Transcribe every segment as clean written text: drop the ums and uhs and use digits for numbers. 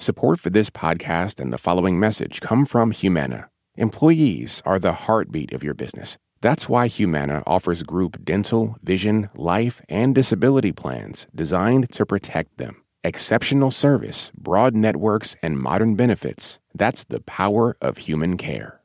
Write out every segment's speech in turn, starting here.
Support for this podcast and the following message come from Humana. Employees are the heartbeat of your business. That's why Humana offers group dental, vision, life, and disability plans designed to protect them. Exceptional service, broad networks, and modern benefits. That's the power of human care.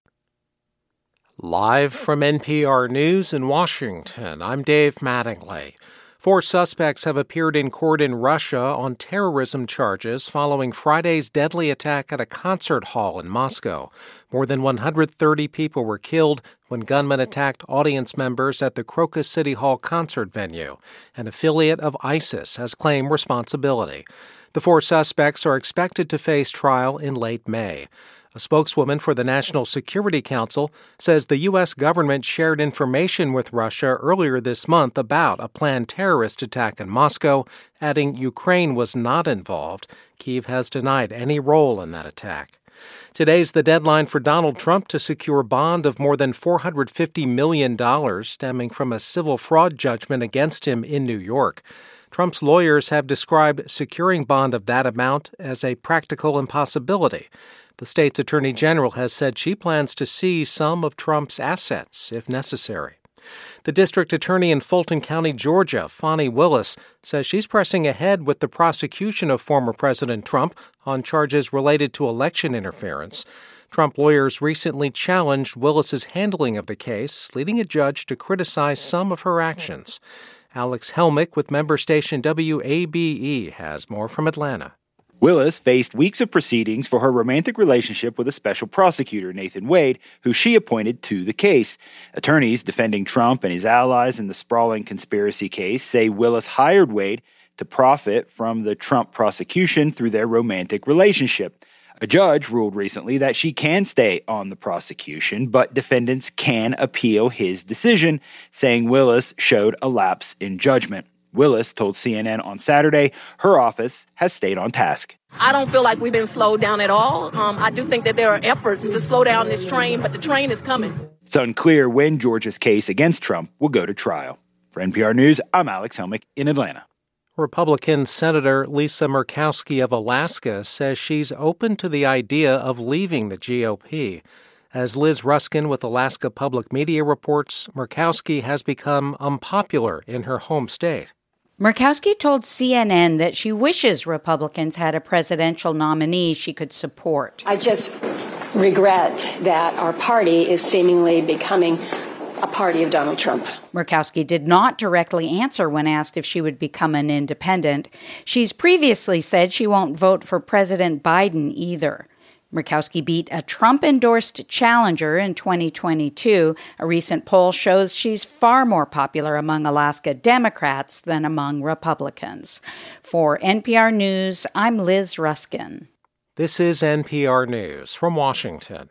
Live from NPR News in Washington, I'm Dave Mattingly. 4 suspects have appeared in court in Russia on terrorism charges following Friday's deadly attack at a concert hall in Moscow. More than 130 people were killed when gunmen attacked audience members at the Crocus City Hall concert venue. An affiliate of ISIS has claimed responsibility. The 4 suspects are expected to face trial in late May. A spokeswoman for the National Security Council says the U.S. government shared information with Russia earlier this month about a planned terrorist attack in Moscow, adding Ukraine was not involved. Kyiv has denied any role in that attack. Today's the deadline for Donald Trump to secure bond of more than $450 million stemming from a civil fraud judgment against him in New York. Trump's lawyers have described securing bond of that amount as a practical impossibility. The state's attorney general has said she plans to seize some of Trump's assets if necessary. The district attorney in Fulton County, Georgia, Fani Willis, says she's pressing ahead with the prosecution of former President Trump on charges related to election interference. Trump lawyers recently challenged Willis's handling of the case, leading a judge to criticize some of her actions. Alex Helmick with member station WABE has more from Atlanta. Willis faced weeks of proceedings for her romantic relationship with a special prosecutor, Nathan Wade, who she appointed to the case. Attorneys defending Trump and his allies in the sprawling conspiracy case say Willis hired Wade to profit from the Trump prosecution through their romantic relationship. A judge ruled recently that she can stay on the prosecution, but defendants can appeal his decision, saying Willis showed a lapse in judgment. Willis told CNN on Saturday her office has stayed on task. I don't feel like we've been slowed down at all. I do think that there are efforts to slow down this train, but the train is coming. It's unclear when Georgia's case against Trump will go to trial. For NPR News, I'm Alex Helmick in Atlanta. Republican Senator Lisa Murkowski of Alaska says she's open to the idea of leaving the GOP. As Liz Ruskin with Alaska Public Media reports, Murkowski has become unpopular in her home state. Murkowski told CNN that she wishes Republicans had a presidential nominee she could support. I just regret that our party is seemingly becoming a party of Donald Trump. Murkowski did not directly answer when asked if she would become an independent. She's previously said she won't vote for President Biden either. Murkowski beat a Trump-endorsed challenger in 2022. A recent poll shows she's far more popular among Alaska Democrats than among Republicans. For NPR News, I'm Liz Ruskin. This is NPR News from Washington.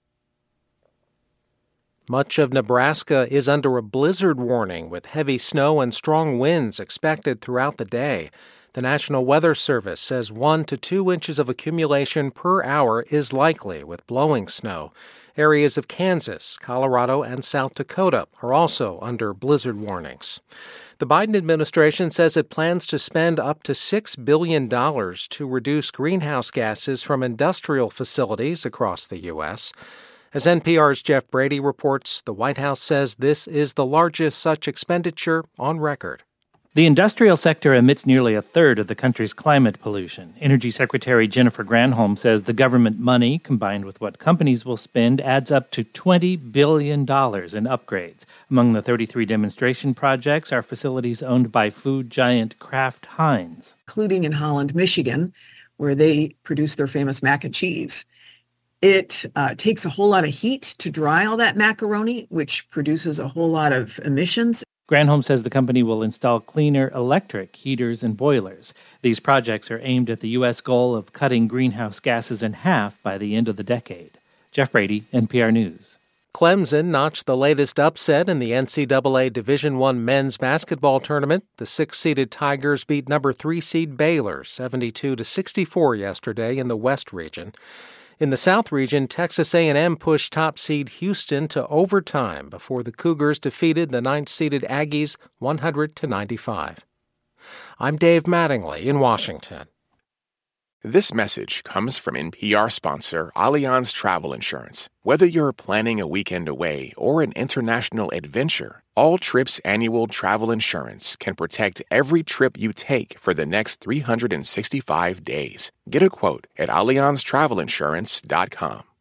Much of Nebraska is under a blizzard warning with heavy snow and strong winds expected throughout the day. The National Weather Service says 1 to 2 inches of accumulation per hour is likely with blowing snow. Areas of Kansas, Colorado, and South Dakota are also under blizzard warnings. The Biden administration says it plans to spend up to $6 billion to reduce greenhouse gases from industrial facilities across the U.S. As NPR's Jeff Brady reports, the White House says this is the largest such expenditure on record. The industrial sector emits nearly a third of the country's climate pollution. Energy Secretary Jennifer Granholm says the government money, combined with what companies will spend, adds up to $20 billion in upgrades. Among the 33 demonstration projects are facilities owned by food giant Kraft Heinz. Including in Holland, Michigan, where they produce their famous mac and cheese. It takes a whole lot of heat to dry all that macaroni, which produces a whole lot of emissions. Granholm says the company will install cleaner electric heaters and boilers. These projects are aimed at the U.S. goal of cutting greenhouse gases in half by the end of the decade. Jeff Brady, NPR News. Clemson notched the latest upset in the NCAA Division I men's basketball tournament. The 6-seeded Tigers beat number 3 seed Baylor 72-64 yesterday in the West region. In the South region, Texas A&M pushed top seed Houston to overtime before the Cougars defeated the 9th-seeded Aggies 100-95. I'm Dave Mattingly in Washington. This message comes from NPR sponsor Allianz Travel Insurance. Whether you're planning a weekend away or an international adventure, All Trips annual travel insurance can protect every trip you take for the next 365 days. Get a quote at AllianzTravelinsurance.com.